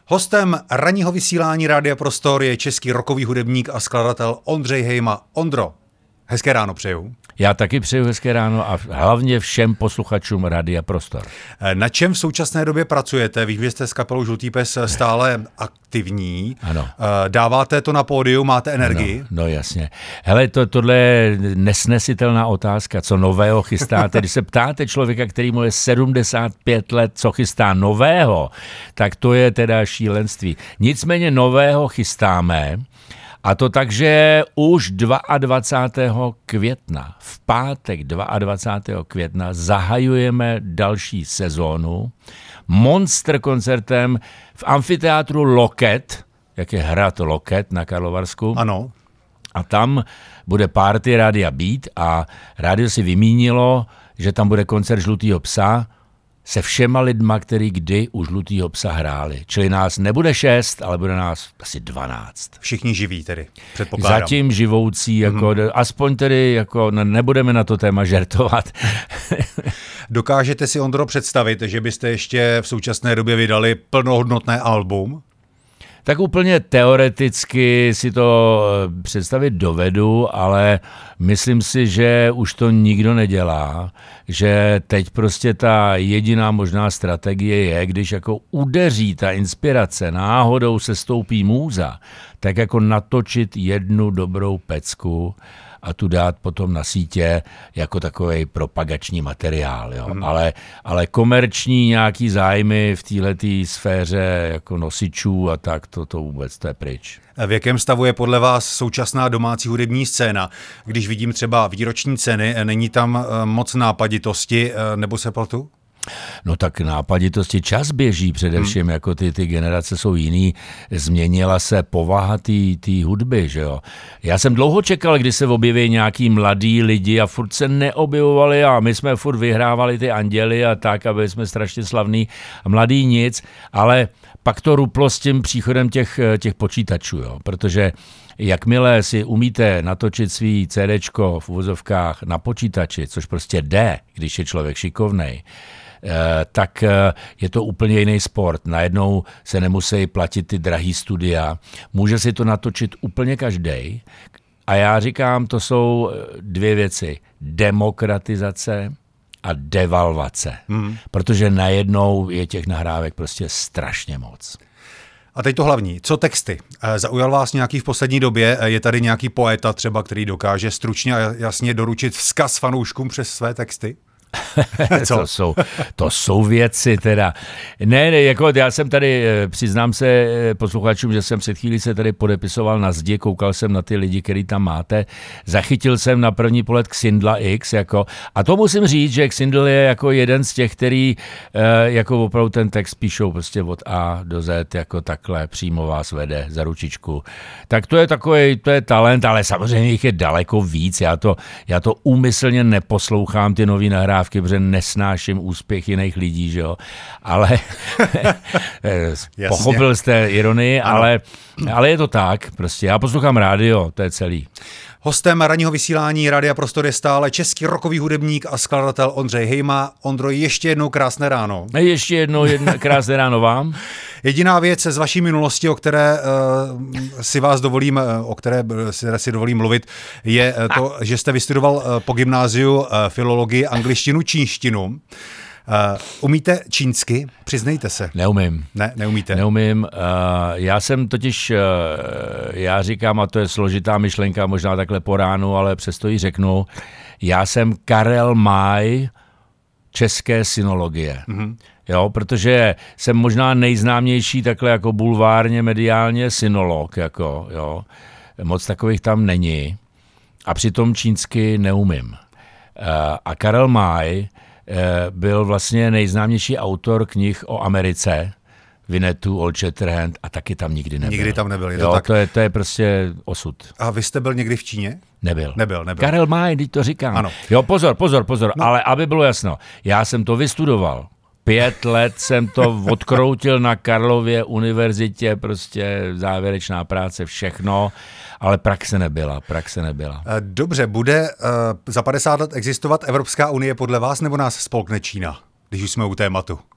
Hostem ranního vysílání Rádia Prostor je český rockový hudebník a skladatel Ondřej Hejma. Ondro, hezké ráno přeju. Já taky přeju hezké ráno a hlavně všem posluchačům Rádia Prostor. Na čem v současné době pracujete? Vím, že jste s kapelou Žlutý pes stále aktivní. Ano. Dáváte to na pódium, máte energii? No jasně. Hele, tohle je nesnesitelná otázka, co nového chystáte. Když se ptáte člověka, který mu je 75 let, co chystá nového, tak to je teda šílenství. Nicméně nového chystáme, a to tak, že už 22. května, v pátek 22. května zahajujeme další sezónu monster koncertem v amfiteátru Loket, jak je hrad Loket na Karlovarsku. Ano. A tam bude party Rádia Beat a rádio si vymínilo, že tam bude koncert Žlutýho psa se všema lidma, který kdy u Žlutýho psa hráli. Čili nás nebude 6, ale bude nás asi 12. Všichni živí tedy, předpokládám. Zatím živoucí, jako, aspoň tedy jako, nebudeme na to téma žertovat. Dokážete si, Ondro, představit, že byste ještě v současné době vydali plnohodnotné album? Tak úplně teoreticky si to představit dovedu, ale myslím si, že už to nikdo nedělá, že teď prostě ta jediná možná strategie je, když jako udeří ta inspirace, náhodou se stoupí můza, tak jako natočit jednu dobrou pecku a tu dát potom na sítě jako takovej propagační materiál. Jo. Ale komerční nějaký zájmy v téhletý sféře jako nosičů a tak, to vůbec to je pryč. V jakém stavu je podle vás současná domácí hudební scéna? Když vidím třeba výroční ceny, není tam moc nápaditosti, nebo se platu? No tak nápaditosti čas běží především, jako ty generace jsou jiný, změnila se povaha té hudby, že jo. Já jsem dlouho čekal, kdy se objeví nějaký mladý lidi a furt se neobjevovali a my jsme furt vyhrávali ty anděly a tak, aby jsme strašně slavný a mladý nic, ale pak to ruplo s tím příchodem těch počítačů, jo, protože jakmile si umíte natočit svý CDčko v uvozovkách na počítači, což prostě jde, když je člověk šikovnej, tak je to úplně jiný sport. Najednou se nemusí platit ty drahý studia. Může si to natočit úplně každej. A já říkám, to jsou dvě věci. Demokratizace a devalvace. Protože najednou je těch nahrávek prostě strašně moc. A teď to hlavní. Co texty? Zaujal vás nějaký v poslední době? Je tady nějaký poeta třeba, který dokáže stručně a jasně doručit vzkaz fanouškům přes své texty? To jsou věci teda. Ne, jako já jsem tady, přiznám se posluchačům, že jsem před chvílí se tady podepisoval na zdi, koukal jsem na ty lidi, který tam máte, zachytil jsem na první pohled Xindla X, jako, a to musím říct, že Xindl je jako jeden z těch, který jako opravdu ten text píšou prostě od A do Z, jako takhle přímo vás vede za ručičku. Tak to je takový, to je talent, ale samozřejmě jich je daleko víc, já to úmyslně neposlouchám, ty nový nahrávky, protože nesnáším úspěch jiných lidí, že jo. Ale pochopil jste ironii, ale je to tak, prostě. Já poslouchám rádio, to je celý. Hostem ranního vysílání Rádia Prostor je stále český rockový hudebník a skladatel Ondřej Hejma. Ondro, ještě jednou krásné ráno. Ještě jednou krásné ráno vám. Jediná věc z vaší minulosti, o které si dovolím mluvit, je to, že jste vystudoval po gymnáziu filologii, angličtinu, čínštinu. Umíte čínsky? Přiznejte se. Neumím. Ne, neumíte. Neumím. Já jsem totiž, já říkám, a to je složitá myšlenka, možná takhle po ránu, ale přesto ji řeknu, já jsem Karel May české sinologie. Jo, protože jsem možná nejznámější takhle jako bulvárně, mediálně sinolog, jako, jo. Moc takových tam není. A přitom čínsky neumím. A Karel May byl vlastně nejznámější autor knih o Americe, Winnetou, Old Shatterhand, a taky tam nikdy nebyl. Nikdy tam nebyl. To je prostě osud. A vy jste byl někdy v Číně? Nebyl. Karel May, teď to říkám. Ano. Jo, pozor, no. Ale aby bylo jasno, já jsem to vystudoval. 5 let jsem to odkroutil na Karlově univerzitě, prostě závěrečná práce, všechno, ale praxe nebyla. Dobře, bude za 50 let existovat Evropská unie podle vás, nebo nás spolkne Čína, když už jsme u tématu?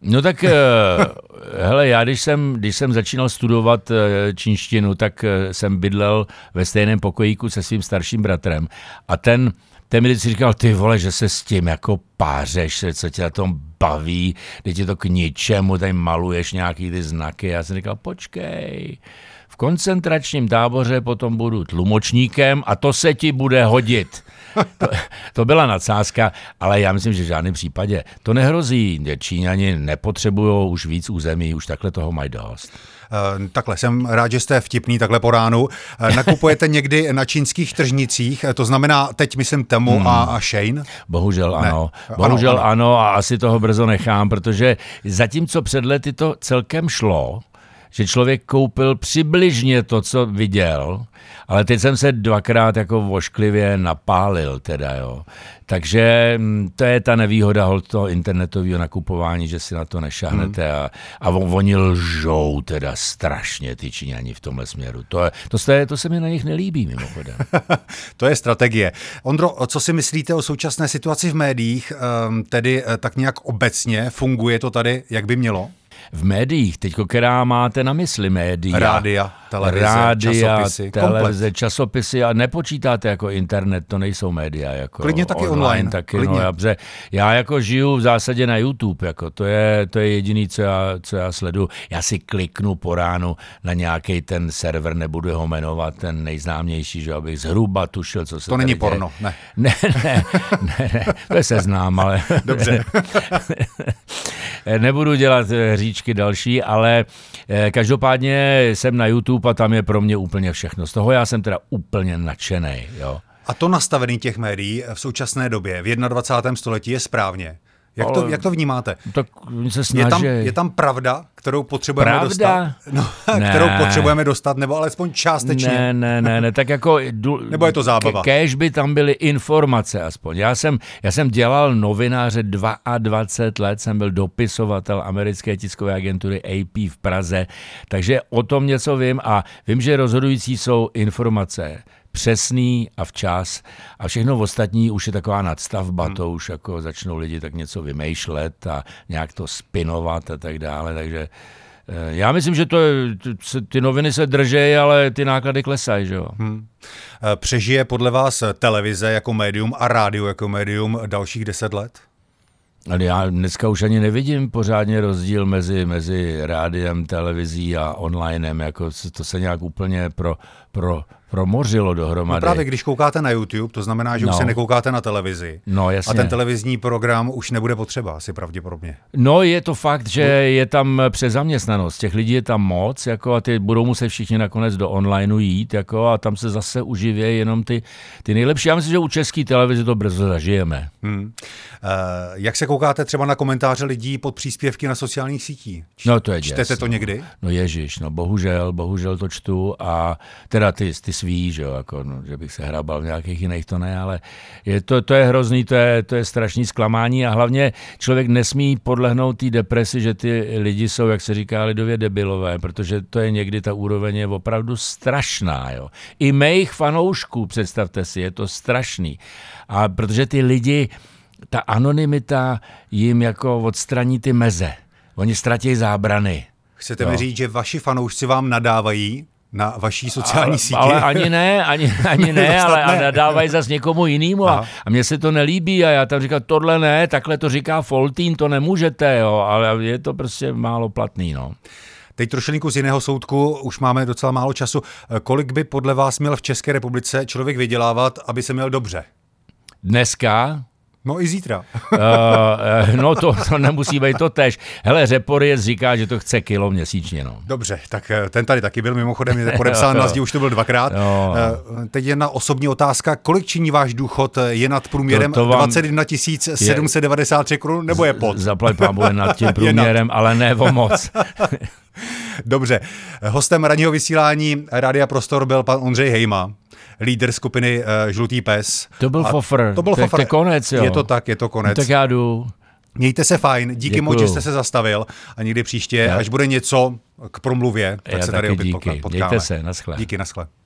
No tak, hele, já když jsem začínal studovat čínštinu, tak jsem bydlel ve stejném pokojíku se svým starším bratrem a ten mi vždycky říkal, ty vole, že se s tím jako pářeš, co tě na tom baví, teď je to k ničemu, tady maluješ nějaký ty znaky. Já jsem říkal, počkej, v koncentračním táboře potom budu tlumočníkem a to se ti bude hodit. To byla nadsázka, ale já myslím, že v žádném případě to nehrozí. Číňani nepotřebují už víc území, už takhle toho mají dost. Takhle, jsem rád, že jste vtipný takhle po ránu. Nakupujete někdy na čínských tržnicích, to znamená teď myslím Temu a Shein? Bohužel ano. Bohužel ano a asi toho brzo nechám, protože zatímco před lety to celkem šlo, že člověk koupil přibližně to, co viděl, ale teď jsem se dvakrát jako vošklivě napálil teda, jo. Takže to je ta nevýhoda toho internetového nakupování, že si na to nešáhnete a oni lžou teda strašně ty Číňani v tomhle směru. To se mi na nich nelíbí mimochodem. To je strategie. Ondro, co si myslíte o současné situaci v médiích, tedy tak nějak obecně, funguje to tady, jak by mělo? V médiích, teďko, která máte na mysli média. Rádia, televize, časopisy a nepočítáte jako internet, to nejsou média. Jako klidně taky online. Taky, no, já jako žiju v zásadě na YouTube, jako to je jediný, co já sleduju. Já si kliknu po ránu na nějaký ten server, nebudu ho jmenovat, ten nejznámější, že abych zhruba tušil, co se to tady není porno, ne. Ne, to je seznám, ale... Dobře. Nebudu dělat říčky další, ale každopádně jsem na YouTube a tam je pro mě úplně všechno. Z toho já jsem teda úplně nadšenej. Jo. A to nastavení těch médií v současné době, v 21. století je správně. Jak to vnímáte? Tak se snaží. Je tam pravda, kterou potřebujeme dostat? No, kterou potřebujeme dostat, nebo alespoň částečně? Ne, tak jako... Nebo je to zábava? Kéž by tam byly informace aspoň. Já jsem dělal novináře 22 let, jsem byl dopisovatel americké tiskové agentury AP v Praze, takže o tom něco vím a vím, že rozhodující jsou informace. Přesný a včas a všechno ostatní už je taková nadstavba, to už jako začnou lidi tak něco vymýšlet a nějak to spinovat a tak dále, takže já myslím, že ty noviny se držejí, ale ty náklady klesají, že jo. Přežije podle vás televize jako médium a rádio jako médium dalších 10 let? Ale já dneska už ani nevidím pořádně rozdíl mezi rádiem, televizí a onlinem, jako to se nějak úplně promořilo dohromady. No právě když koukáte na YouTube, to znamená, že už se nekoukáte na televizi. No, jasně. A ten televizní program už nebude potřeba, asi pravděpodobně. No je to fakt, že je tam přezaměstnanost. Těch lidí je tam moc, jako, a ty budou muset všichni nakonec do onlineu jít, jako, a tam se zase uživějí jenom ty nejlepší. Já myslím, že u české televize to brzo zažijeme. Jak se koukáte třeba na komentáře lidí pod příspěvky na sociálních sítích? No to je Čtete to někdy? No ježiš, no bohužel to čtu a teda ty svý, že jo, jako, no, že bych se hrabal v nějakých jiných, to ne, ale to je hrozný, to je strašný zklamání a hlavně člověk nesmí podlehnout té depresi, že ty lidi jsou, jak se říká lidově, debilové, protože to je někdy ta úroveň je opravdu strašná, jo. I mých fanoušků, představte si, je to strašný. A protože ty lidi, ta anonymita jim jako odstraní ty meze. Oni ztratí zábrany. Chcete mi říct, že vaši fanoušci vám nadávají na vaší sociální síti? Ale ani ne, ale nadávají zase někomu jinému a mně se to nelíbí a já tam říkám, tohle ne, takhle to říká Foltín, to nemůžete, jo, ale je to prostě málo platný, no. Teď trošilinku z jiného soudku, už máme docela málo času. Kolik by podle vás měl v České republice člověk vydělávat, aby se měl dobře? Dneska? No i zítra. No to nemusí být to tež. Hele, Řeporyec říká, že to chce kilo měsíčně. No. Dobře, tak ten tady taky byl mimochodem, je podepsán na zdi, už to byl 2krát. Teď jedna osobní otázka, kolik činí váš důchod? Je nad průměrem 21 793 korun nebo je pod? Zaplať pámu je nad tím průměrem, ale ne o moc. Dobře, hostem ranního vysílání Rádia Prostor byl pan Ondřej Hejma, lídr skupiny Žlutý pes. To byl fofr. To byl fofr. To je konec, jo. Je to konec. No, tak já jdu. Mějte se fajn, díky moc, že jste se zastavil a někdy příště, až bude něco k promluvě, tak se tady opět potkáme. Mějte se, naschle. Díky, naschle.